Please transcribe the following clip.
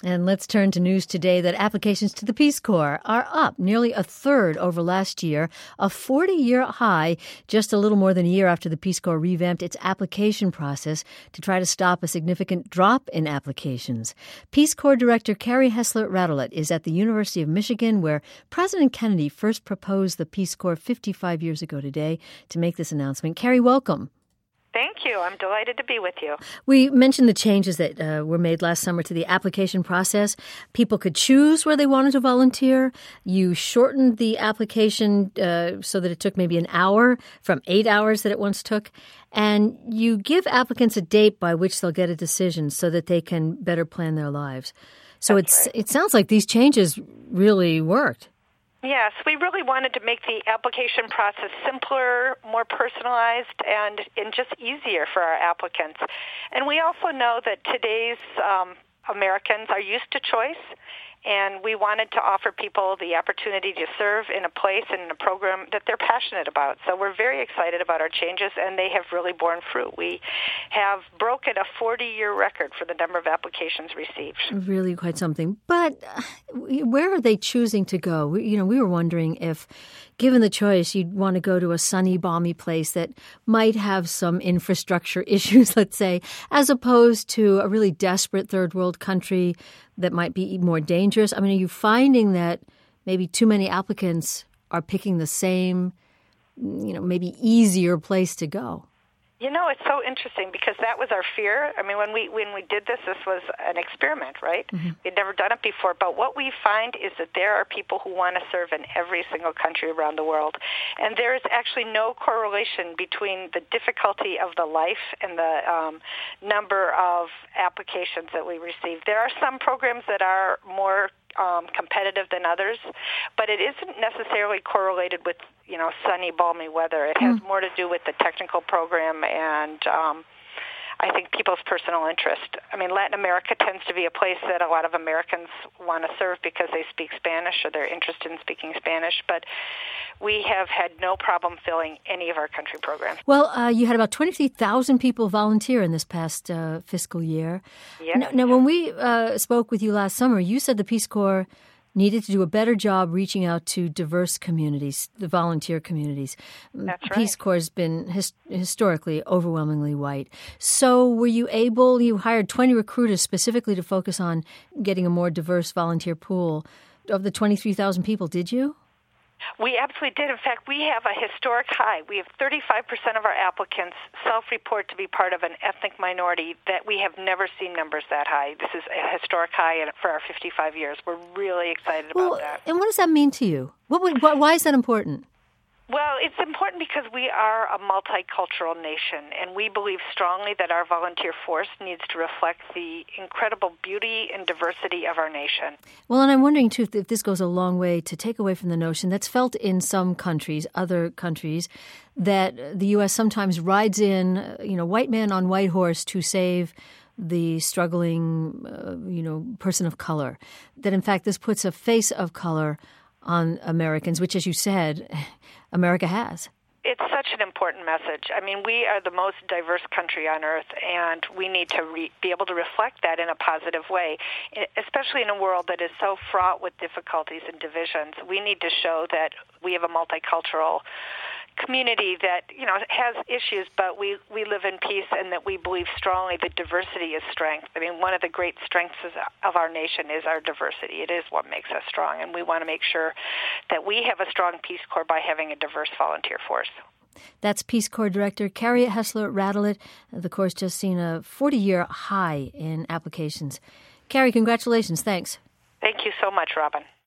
And let's turn to news today that applications to the Peace Corps are up nearly a third over last year, a 40-year high, just a little more than a year after the Peace Corps revamped its application process to try to stop a significant drop in applications. Peace Corps Director Carrie Hessler-Radelet is at the University of Michigan, where President Kennedy first proposed the Peace Corps 55 years ago today to make this announcement. Carrie, welcome. Thank you. I'm delighted to be with you. We mentioned the changes that were made last summer to the application process. People could choose where they wanted to volunteer. You shortened the application so that it took maybe an hour from 8 hours that it once took. And you give applicants a date by which they'll get a decision so that they can better plan their lives. So it sounds like these changes really worked. Yes, we really wanted to make the application process simpler, more personalized, and just easier for our applicants. And we also know that today's Americans are used to choice, and we wanted to offer people the opportunity to serve in a place and in a program that they're passionate about. So we're very excited about our changes, and they have really borne fruit. We have broken a 40-year record for the number of applications received. Really quite something. But where are they choosing to go? We were wondering if, given the choice, you'd want to go to a sunny, balmy place that might have some infrastructure issues, let's say, as opposed to a really desperate third world country that might be more dangerous. I mean, are you finding that maybe too many applicants are picking the same, maybe easier place to go? It's so interesting because that was our fear. I mean, when we did this was an experiment, right? Mm-hmm. We'd never done it before. But what we find is that there are people who want to serve in every single country around the world. And there is actually no correlation between the difficulty of the life and the number of applications that we receive. There are some programs that are more competitive than others, but it isn't necessarily correlated with, sunny, balmy weather. It has more to do with the technical program and I think people's personal interest. I mean, Latin America tends to be a place that a lot of Americans want to serve because they speak Spanish or they're interested in speaking Spanish, but we have had no problem filling any of our country programs. Well, you had about 23,000 people volunteer in this past fiscal year. Yes. Now, when we spoke with you last summer, you said the Peace Corps needed to do a better job reaching out to diverse communities, the volunteer communities. That's right. Peace Corps has been historically overwhelmingly white. So you hired 20 recruiters specifically to focus on getting a more diverse volunteer pool. Of the 23,000 people, did you? We absolutely did. In fact, we have a historic high. We have 35% of our applicants self-report to be part of an ethnic minority that we have never seen numbers that high. This is a historic high for our 55 years. We're really excited about that. And what does that mean to you? Why is that important? Well, it's important because we are a multicultural nation, and we believe strongly that our volunteer force needs to reflect the incredible beauty and diversity of our nation. Well, and I'm wondering, too, if this goes a long way to take away from the notion that's felt in some countries, other countries, that the U.S. sometimes rides in, white man on white horse to save the struggling, person of color. That, in fact, this puts a face of color on Americans, which, as you said, America has. It's such an important message. I mean, we are the most diverse country on earth, and we need to be able to reflect that in a positive way, especially in a world that is so fraught with difficulties and divisions. We need to show that we have a multicultural community that, has issues, but we live in peace, and that we believe strongly that diversity is strength. I mean, one of the great strengths of our nation is our diversity. It is what makes us strong, and we want to make sure that we have a strong Peace Corps by having a diverse volunteer force. That's Peace Corps Director Carrie Hessler-Radelet. The Corps just seen a 40-year high in applications. Carrie, congratulations. Thanks. Thank you so much, Robin.